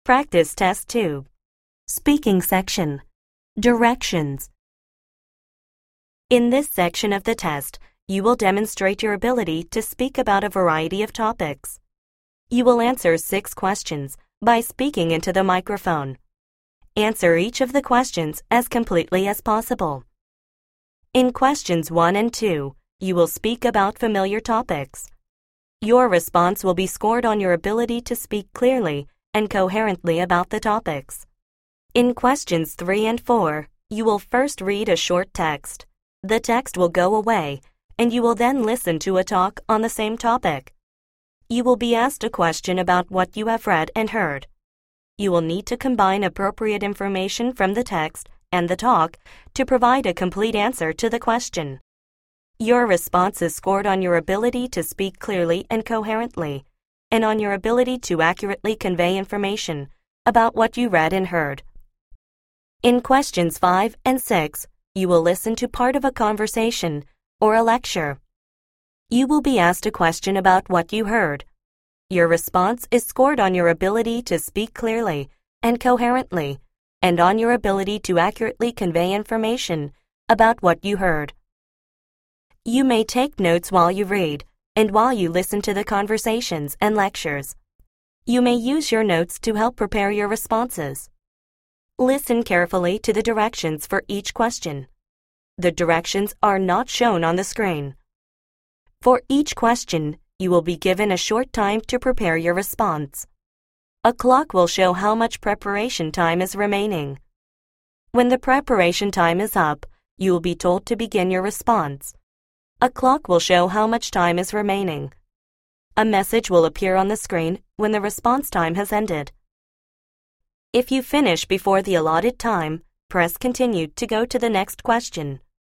Practice Test 2. Speaking section. Directions. In this section of the test, you will demonstrate your ability to speak about a variety of topics. You will answer 6 questions by speaking into the microphone. Answer each of the questions as completely as possible. In questions 1 and 2, you will speak about familiar topics. Your response will be scored on your ability to speak clearly and coherently about the topics. In questions 3 and 4, you will first read a short text. The text will go away, and you will then listen to a talk on the same topic. You will be asked a question about what you have read and heard. You will need to combine appropriate information from the text and the talk to provide a complete answer to the question. Your response is scored on your ability to speak clearly and coherently, and on your ability to accurately convey information about what you read and heard. In questions 5 and 6, you will listen to part of a conversation or a lecture. You will be asked a question about what you heard. Your response is scored on your ability to speak clearly and coherently, and on your ability to accurately convey information about what you heard. You may take notes while you read and while you listen to the conversations and lectures. You may use your notes to help prepare your responses. Listen carefully to the directions for each question. The directions are not shown on the screen. For each question, you will be given a short time to prepare your response. A clock will show how much preparation time is remaining. When the preparation time is up, you will be told to begin your response. A clock will show how much time is remaining. A message will appear on the screen when the response time has ended. If you finish before the allotted time, press Continue to go to the next question.